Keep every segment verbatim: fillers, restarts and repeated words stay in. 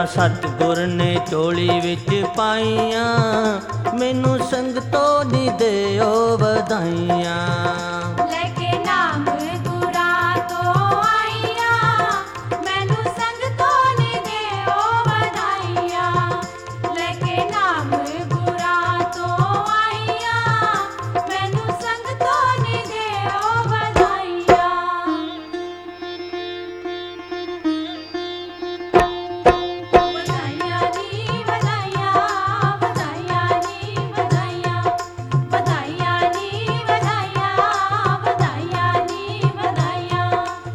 ਸਤਿਗੁਰ ਨੇ ਝੋਲੀ ਵਿੱਚ ਪਾਈਆਂ, ਮੈਨੂੰ ਸੰਗਤੋਂ ਨੀ ਦਿਓ ਵਧਾਈਆਂ। ਲੈ ਕੇ ਨਾਮ ਗੁਰਾਂ ਤੋਂ ਆਈਆਂ, ਮੈਨੂੰ ਸੰਗਤੋਂ ਨੀ ਦਿਓ ਵਧਾਈਆਂ। ਲੈ ਕੇ ਨਾਮ ਗੁਰਾਂ ਤੋਂ ਆਈਆਂ, ਮੈਨੂੰ ਸੰਗਤੋਂ ਨੀ ਦਿਓ ਵਧਾਈਆਂ। ਵਧਾਈਆਂ ਨੀ ਵਧਾਈਆਂ, ਵਧਾਈਆਂ ਨੀ ਵਧਾਈਆਂ, ਵਧਾਈਆਂ ਨੀ ਵਧਾਈਆਂ, ਵਧਾਈਆਂ ਨੀ ਵਧਾਈਆਂ।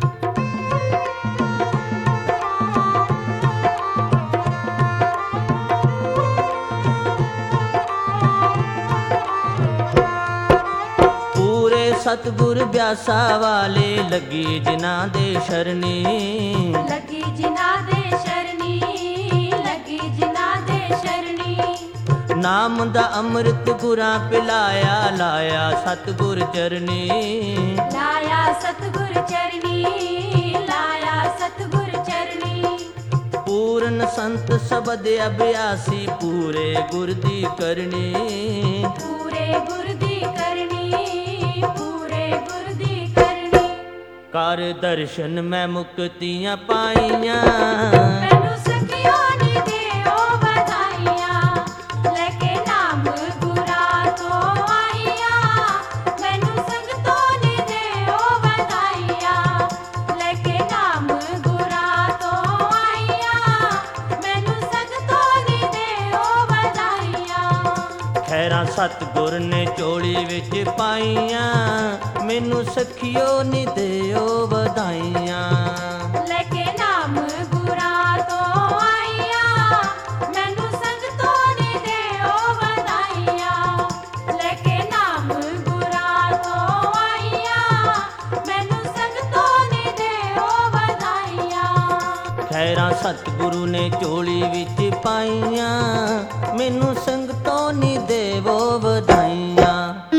ਪੂਰੇ ਸਤਿਗੁਰ ਬਿਆਸਾ ਵਾਲੇ ਲੱਗੀ ਜਿਨ੍ਹਾਂ ਦੇ ਸ਼ਰਣੀ। ਲੱਗੀ ਜਿਨ੍ਹਾਂ ਦੇ ਸ਼ਰਣੀ, ਲੱਗੀ ਜਿਨ੍ਹਾਂ ਦੇ ਸ਼ਰਣੀ। ਨਾਮ ਦਾ ਅੰਮ੍ਰਿਤ ਗੁਰਾਂ ਪਿਲਾਇਆ, ਲਾਇਆ ਸਤਿਗੁਰ ਚਰਨੀ। ਲਾਇਆ ਸਤਿਗੁਰ ਚਰਨੀ, ਲਾਇਆ ਸਤਿਗੁਰ ਚਰਨੀ। ਪੂਰਨ ਸੰਤ ਸ਼ਬਦ ਅਭਿਆਸੀ, ਪੂਰੇ ਗੁਰ ਦੀ ਕਰਨੀ। ਪੂਰੇ ਗੁਰ ਦੀ ਕਰਨੀ, ਪੂਰੇ ਗੁਰ ਦੀ ਕਰਨੀ। ਕਰ ਦਰਸ਼ਨ ਮੈਂ ਮੁਕਤੀਆਂ ਪਾਈਆਂ, ਮੈਨੂੰ ਸਖਿਓ ਨੀ ਦਿਓ ਵਧਾਈਆਂ। ਲੈ ਕੇ ਨਾਮ ਗੁਰਾਂ ਤੋਂ ਆਈਆਂ, ਮੈਨੂੰ ਸੰਗਤੋਂ ਨੀ ਦਿਓ ਵਧਾਈਆਂ। ਲੈ ਕੇ ਨਾਮ ਗੁਰਾਂ ਤੋਂ ਆਈਆਂ, ਮੈਨੂੰ ਸੰਗਤੋਂ ਨੀ ਦਿਓ ਵਧਾਈਆਂ। ਖੈਰਾਂ ਸਤਿਗੁਰ ਨੇ ਝੋਲੀ ਵਿੱਚ ਪਾਈਆਂ, ਮੈਨੂੰ ਸਖੀਓ ਨੀ ਦਿਓ ਵਧਾਈਆਂ। ਲੈ ਕੇ ਨਾਮ ਗੁਰਾਂ ਤੋਂ ਆਈਆਂ, ਮੈਨੂੰ ਸੰਗਤੋਂ ਨੀ ਦਿਓ ਵਧਾਈਆਂ। ਲੈ ਕੇ ਨਾਮ ਗੁਰਾਂ ਤੋਂ ਆਈਆਂ, ਮੈਨੂੰ ਸੰਗਤੋਂ ਨੀ ਦਿਓ ਵਧਾਈਆਂ। ਖੈਰਾਂ ਸਤਿਗੁਰੂ ਨੇ ਝੋਲੀ ਵਿੱਚ ਪਾਈਆਂ, ਮੈਨੂੰ ਸੰਗਤੋਂ ਨੀ ਦੇਵੋ ਵਧਾਈਆਂ।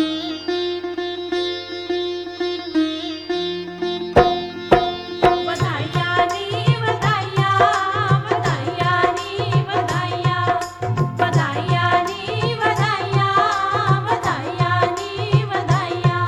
ਵਧਾਈਆਂ ਨੀ ਵਧਾਈਆਂ, ਵਧਾਈਆਂ ਨੀ ਵਧਾਈਆਂ, ਵਧਾਈਆਂ ਨੀ ਵਧਾਈਆਂ, ਵਧਾਈਆਂ ਨੀ ਵਧਾਈਆਂ।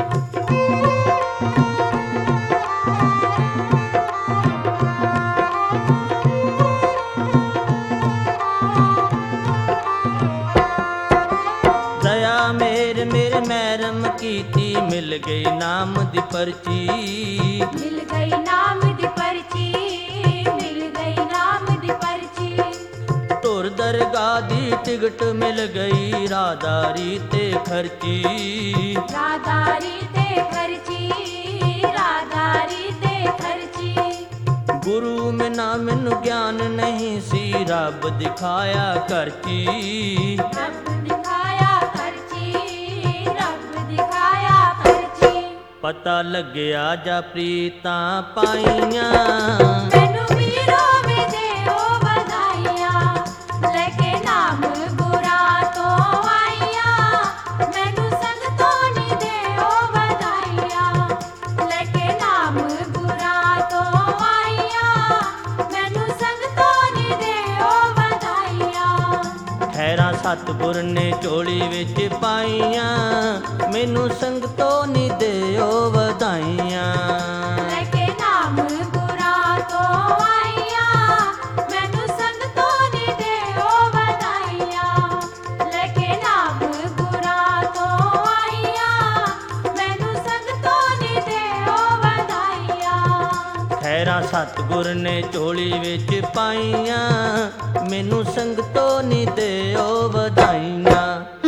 ਦਇਆ ਮੇਰ ਮੇਰੇ ਮਹਿਰਮ ਕੀਤੀ, ਮਿਲ ਗਈ ਨਾਮ ਦੀ ਪਰਚੀ। ਮਿਲ ਗਈ ਨਾਮ ਦੀ ਪਰਚੀ, ਮਿਲ ਗਈ ਨਾਮ ਦੀ ਪਰਚੀ। ਧੁਰ ਦਰਗਾਹ ਦੀ ਟਿਕਟ ਮਿਲ ਗਈ, ਰਾਹਦਾਰੀ ਤੇ ਖਰਚੀ। ਰਾਹਦਾਰੀ ਤੇ ਖਰਚੀ, ਰਾਹਦਾਰੀ ਤੇ ਖਰਚੀ। ਗੁਰੂ ਮਿਨਾ ਮੈਨੂੰ ਗਿਆਨ ਨਹੀਂ ਸੀ, ਰੱਬ ਦਿਖਾਇਆ ਕਰਚੀ। ਰੱਬ ਦਿਖਾਇਆ ਖਰਚੀ, ਰੱਬ ਦਿਖਾਇਆ ਖਰਚੀ। ਪਤਾ ਲੱਗਿਆ ਜਾ ਪ੍ਰੀਤਾਂ ਪਾਈਆਂ, ਮੈਨੂੰ ਵੀਰੋ ਵੀ ਦਿਓ ਵਧਾਈਆਂ। ਲੈ ਕੇ ਨਾਮ ਗੁਰਾਂ ਤੋਂ ਆਈਆਂ, ਮੈਨੂੰ ਸੰਗਤੋਂ ਨੀ ਦਿਓ ਵਧਾਈਆਂ। ਲੈ ਕੇ ਨਾਮ ਗੁਰਾਂ ਤੋਂ ਆਈਆਂ, ਮੈਨੂੰ ਸੰਗਤੋਂ ਨੀ ਦਿਓ ਵਧਾਈਆਂ। ਖੈਰਾਂ ਸਤਿਗੁਰ ਨੇ ਝੋਲੀ ਵਿੱਚ ਪਾਈਆਂ, ਮੈਨੂੰ ਸੰਗਤੋਂ ਨੀ ਦਿਓ ਵਧਾਈਆਂ। ਲੈ ਕੇ ਨਾਮ ਗੁਰਾਂ ਤੋਂ ਆਈਆਂ, ਮੈਨੂੰ ਸੰਗਤੋਂ ਨੀ ਦਿਓ ਵਧਾਈਆਂ। ਲੈ ਕੇ ਨਾਮ ਗੁਰਾਂ ਤੋਂ ਆਈਆਂ, ਮੈਨੂੰ ਸੰਗਤੋਂ ਨੀ ਦਿਓ ਵਧਾਈਆਂ। ਖੈਰਾਂ ਸਤਿਗੁਰ ਨੇ ਝੋਲੀ ਵਿੱਚ ਪਾਈਆਂ, ਮੈਨੂੰ ਸੰਗਤੋਂ ਨੀ ਦਿਓ ਵਧਾਈਆਂ।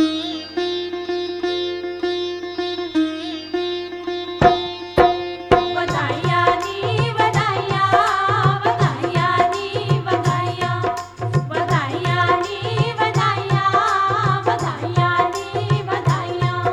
ਵਧਾਈਆਂ ਨੀ ਵਧਾਈਆਂ, ਵਧਾਈਆਂ ਨੀ ਵਧਾਈਆਂ, ਵਧਾਈਆਂ ਨੀ ਵਧਾਈਆਂ, ਵਧਾਈਆਂ ਨੀ ਵਧਾਈਆਂ।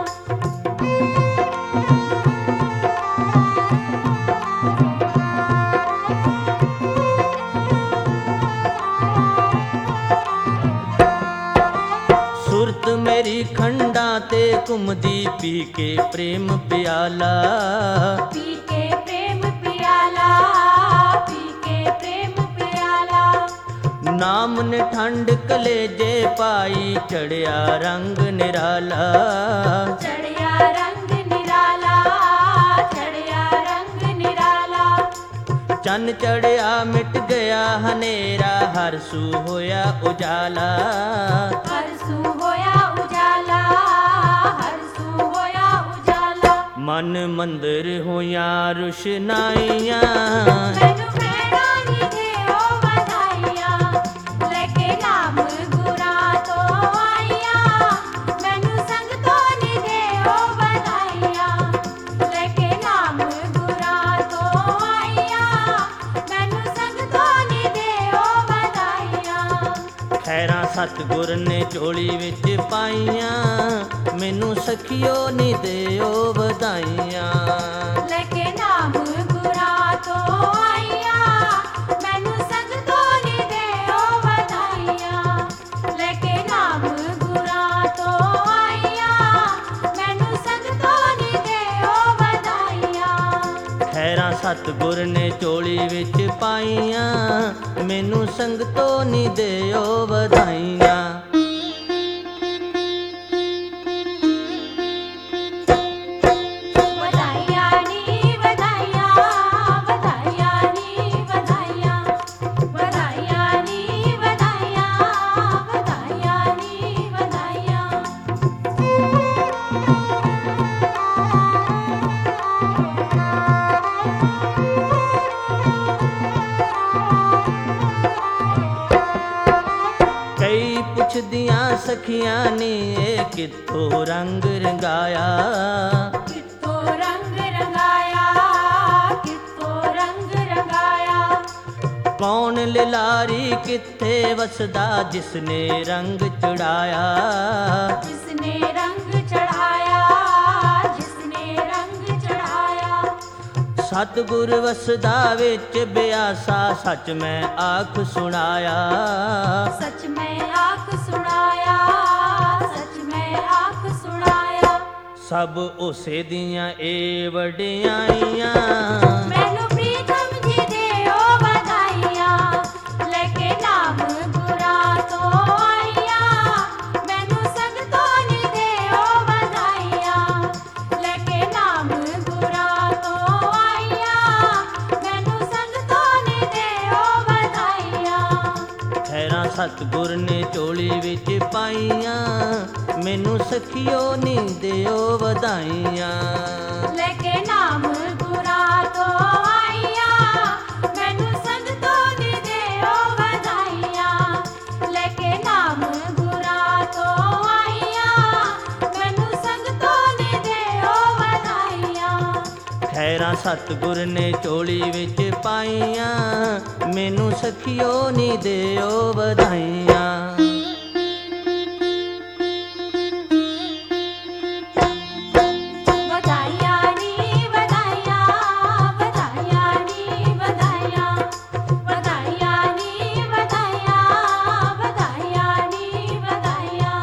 ਸੁਰਤ ਮੇਰੀ ਖੰਡਾਂ ਤੇ ਘੁੰਮਦੀ, ਪੀ ਕੇ ਪ੍ਰੇਮ ਪਿਆਲਾ। ਪੀ ਕੇ ਪ੍ਰੇਮ ਪਿਆਲਾ, ਪੀ ਕੇ ਪ੍ਰੇਮ ਪਿਆਲਾ। ਨਾਮ ਨੇ ਠੰਡ ਕਲੇਜੇ ਪਾਈ, ਚੜਿਆ ਰੰਗ ਨਿਰਾਲਾ। ਚੜਿਆ ਰੰਗ ਨਿਰਾਲਾ, ਚੜਿਆ ਰੰਗ ਨਿਰਾਲਾ। ਚੰਨ ਚੜਿਆ ਮਿਟ ਗਿਆ ਹਨੇਰਾ, ਹਰਸੂ ਹੋਇਆ ਉਜਾਲਾ। ਹਰਸੂ ਹੋਇਆ ਉਜਾਲਾ, ਹਰਸੂ ਹੋਇਆ ਉਜਾਲਾ। ਮਨ ਮੰਦਰ ਹੋਈਆਂ ਰੁਸ਼ਨਾਈਆਂ, ਮੈਨੂੰ ਭੈਣਾਂ ਨੀ ਦਿਓ ਵਧਾਈਆਂ, ਲੈ ਕੇ ਨਾਮ ਗੁਰਾਂ ਤੋਂ ਆਈਆਂ। ਮੈਨੂੰ ਸੰਗਤੋਂ ਨੀ ਦਿਓ ਵਧਾਈਆਂ, ਲੈ ਕੇ ਨਾਮ ਗੁਰਾਂ ਤੋਂ ਆਈਆਂ। ਮੈਨੂੰ ਸੰਗਤੋਂ ਨੀ ਦਿਓ ਵਧਾਈਆਂ। ਖੈਰਾਂ ਸਤਿਗੁਰ ਨੇ ਝੋਲੀ ਵਿੱਚ ਪਾਈਆਂ, ਮੈਨੂੰ ਸਖੀਓ ਨੀ ਦਿਓ ਵਧਾਈਆਂ। ਲੈ ਕੇ ਨਾਮ ਗੁਰਾਂ ਤੋਂ ਆਈਆਂ, ਮੈਨੂੰ ਸੰਗਤੋਂ ਨੀ ਦਿਓ ਵਧਾਈਆਂ। ਲੈ ਕੇ ਨਾਮ ਗੁਰਾਂ ਤੋਂ ਆਈਆਂ, ਮੈਨੂੰ ਸੰਗਤੋਂ ਨੀ ਦਿਓ ਵਧਾਈਆਂ। ਖੈਰਾਂ ਸਤਿਗੁਰ ਨੇ ਝੋਲੀ ਵਿੱਚ ਪਾਈਆਂ, ਮੈਨੂੰ ਸੰਗਤੋਂ ਨੀ ਦਿਓ ਵਧਾਈਆਂ। ਵਧਾਈਆਂ ਨੀ ਵਧਾਈਆਂ, ਵਧਾਈਆਂ ਨੀ ਵਧਾਈਆਂ। ਵਧਾਈਆਂ ਨੀ ਵਧਾਈਆਂ, ਵਧਾਈਆਂ ਨੀ ਵਧਾਈਆਂ। ਕਈ ਪੁੱਛਦੀਆਂ ਸਖੀਆਂ ਨੇ, ਇਹ ਕਿੱਥੋਂ ਰੰਗ ਰੰਗਾਇਆ। ਕਿੱਥੋਂ ਰੰਗ ਰੰਗਾਇਆ, ਕਿੱਥੋਂ ਰੰਗ ਰੰਗਾਇਆ। ਕੌਣ ਲਿਲਾਰੀ ਕਿੱਥੇ ਵਸਦਾ, ਜਿਸਨੇ ਰੰਗ ਚੜਾਇਆ। ਜਿਸਨੇ ਰੰਗ ਚੜਾਇਆ, ਜਿਸਨੇ ਰੰਗ ਚੜਾਇਆ। ਸਤਿਗੁਰ ਵਸਦਾ ਵਿੱਚ ਬਿਆਸਾ, ਸੱਚ ਮੈਂ ਆਖ ਸੁਣਾਇਆ। ਸੱਚ ਮੈਂ ਆਖ ਸੁਣਾਇਆ, ਸੱਚ ਮੈਂ ਆਖ ਸੁਣਾਇਆ। ਸਭ ਉਸੇ ਦੀਆਂ ਏ ਵਡਿਆਈਆਂ, ਮੈਨੂੰ ਪ੍ਰੀਤਮ ਜੀ ਦਿਓ ਵਧਾਈਆਂ, ਲੈ ਕੇ ਨਾਮ ਗੁਰਾਂ ਤੋਂ ਆਈਆਂ। ਮੈਨੂੰ ਸੰਗਤੋਂ ਨੀ ਦਿਓ ਵਧਾਈਆਂ, ਲੈ ਕੇ ਨਾਮ ਗੁਰਾਂ ਤੋਂ ਆਈਆਂ। ਮੈਨੂੰ ਸੰਗਤੋਂ ਨੀ ਦਿਓ ਵਧਾਈਆਂ। ਖੈਰਾਂ ਸਤਿਗੁਰ ਨੇ ਝੋਲੀ ਵਿੱਚ ਪਾਈਆਂ, ਮੈਨੂੰ ਸਖੀਓ ਨੀ ਦਿਓ ਵਧਾਈਆਂ। ਲੈ ਕੇ ਨਾਮ ਗੁਰਾਂ ਤੋਂ ਆਈਆਂ, ਮੈਨੂੰ ਸੰਗਤੋਂ ਨੀ ਦਿਓ ਵਧਾਈਆਂ। ਲੈ ਕੇ ਨਾਮ ਗੁਰਾਂ ਤੋਂ ਆਈਆਂ, ਮੈਨੂੰ ਸੰਗਤੋਂ ਨੀ ਦਿਓ ਵਧਾਈਆਂ। ਖੈਰਾਂ ਸਤਿਗੁਰ ਨੇ ਝੋਲੀ ਵਿੱਚ ਪਾਈਆਂ, ਮੈਨੂੰ ਸਖੀਓ ਨੀ ਦਿਓ ਵਧਾਈਆਂ। ਵਧਾਈਆਂ ਨੀ ਵਧਾਈਆਂ, ਵਧਾਈਆਂ ਨੀ ਵਧਾਈਆਂ। ਵਧਾਈਆਂ ਨੀ ਵਧਾਈਆਂ, ਵਧਾਈਆਂ ਨੀ ਵਧਾਈਆਂ।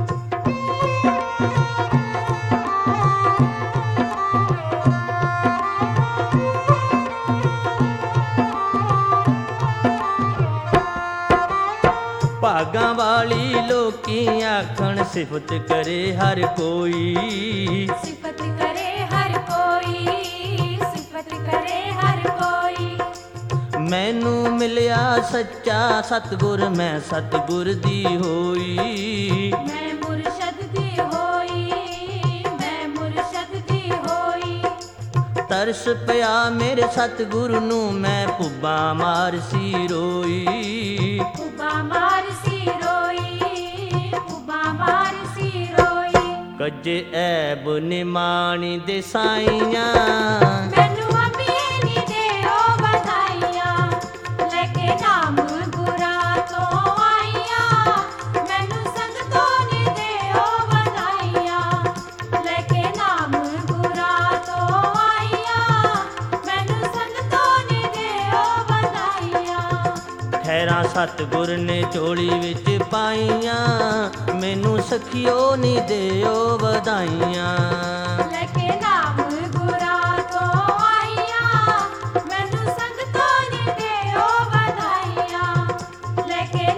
ਭਾਗਾਂ ਵਾਲੀ ਲੋਕੀ ਆਖਣ, ਸਿਫਤ ਕਰੇ ਹਰ ਕੋਈ। ਸਿਫਤ ਕਰੇ ਹਰ ਕੋਈ, ਸਿਫਤ ਕਰੇ ਹਰ ਕੋਈ। ਮੈਨੂੰ ਮਿਲਿਆ ਸੱਚਾ ਸਤਿਗੁਰ, ਮੈਂ ਸਤਿਗੁਰ ਦੀ ਹੋਈ। ਮੈਂ ਮੁਰਸ਼ਦ ਦੀ ਹੋਈ, ਮੈਂ ਮੁਰਸ਼ਦ ਦੀ ਹੋਈ। ਤਰਸ ਪਿਆ ਮੇਰੇ ਸਤਿਗੁਰ ਨੂੰ, ਮੈਂ ਪੁੱਬਾ ਮਾਰਸੀ ਰੋਈ। ਪੁੱਬਾ ਮਾਰਸੀ ਰੋਈ, ਪੁੱਬਾ ਮਾਰਸੀ ਰੋਈ। ਕੱਜੇ ਐਬ ਨਿਮਾਣੀ ਦੇ ਸਾਈਆਂ, ਮੈਨੂੰ ਅੰਬੀਏ ਨੀ ਦਿਓ ਵਧਾਈਆਂ, ਲੈ ਕੇ ਨਾਮ ਗੁਰਾਂ ਤੋਂ ਆਈਆਂ। ਮੈਨੂੰ ਸੰਗਤੋਂ ਨੀ ਦਿਓ ਵਧਾਈਆਂ, ਲੈ ਕੇ ਨਾਮ ਗੁਰਾਂ ਤੋਂ ਆਈਆਂ। ਮੈਨੂੰ ਸੰਗਤੋਂ ਨੀ ਦਿਓ ਵਧਾਈਆਂ। ਖੈਰਾਂ ਸਤਿਗੁਰ ਨੇ ਝੋਲੀ ਵਿੱਚ ਪਾਈਆਂ, ਮੈਨੂੰ ਸਖੀਓ ਨੀ ਦਿਓ ਵਧਾਈਆਂ। ਲੈ ਕੇ ਨਾਮ ਗੁਰਾਂ ਤੋਂ ਆਈਆਂ, ਮੈਨੂੰ ਸੰਗਤੋਂ ਨੀ ਦਿਓ ਵਧਾਈਆਂ। ਲੈ ਕੇ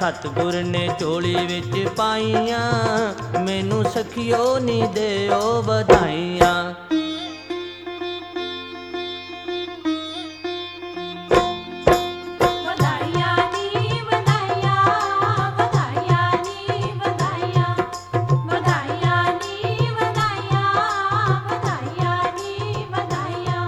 ਸਤਿਗੁਰ ਨੇ ਝੋਲੀ ਵਿੱਚ ਪਾਈਆਂ ਮੈਨੂੰ ਸਖੀਓ ਨੀ ਦਿਓ ਵਧਾਈਆਂ। ਵਧਾਈਆਂ ਨੀ ਵਧਾਈਆਂ ਵਧਾਈਆਂ ਨੀ ਵਧਾਈਆਂ ਵਧਾਈਆਂ ਨੀ ਵਧਾਈਆਂ ਵਧਾਈਆਂ ਨੀ ਵਧਾਈਆਂ।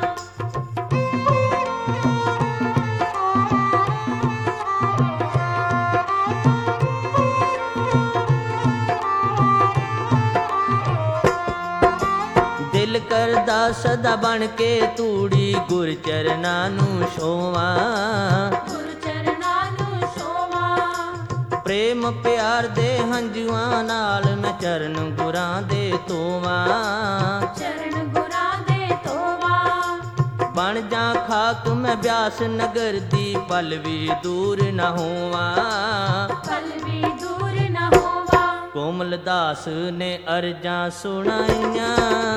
ਦਿਲ ਕਰਦਾ ਸਦਾ ਬਣ ਕੇ ਤੂੜੀ ਗੁਰ ਚਰਨਾਂ ਨੂੰ ਛੋਵਾਂ। ਗੁਰ ਚਰਨਾਂ ਨੂੰ ਛੋਵਾਂ। ਪ੍ਰੇਮ ਪਿਆਰ ਦੇ ਹੰਝੂਆਂ ਨਾਲ ਮੈਂ ਚਰਨ ਗੁਰਾਂ ਦੇ ਧੋਵਾਂ। ਚਰਨ ਗੁਰਾਂ ਦੇ ਧੋਵਾਂ। ਬਣ ਜਾ ਖਾਕ ਮੈਂ ਬਿਆਸ ਨਗਰ ਦੀ ਪਲ ਵੀ ਦੂਰ ਨਾ ਹੋਵਾਂ। ਪਲ ਵੀ ਦੂਰ ਨਾ ਹੋਵਾਂ। ਕੋਮਲ ਦਾਸ ਨੇ ਅਰਜ਼ਾਂ ਸੁਣਾਈਆਂ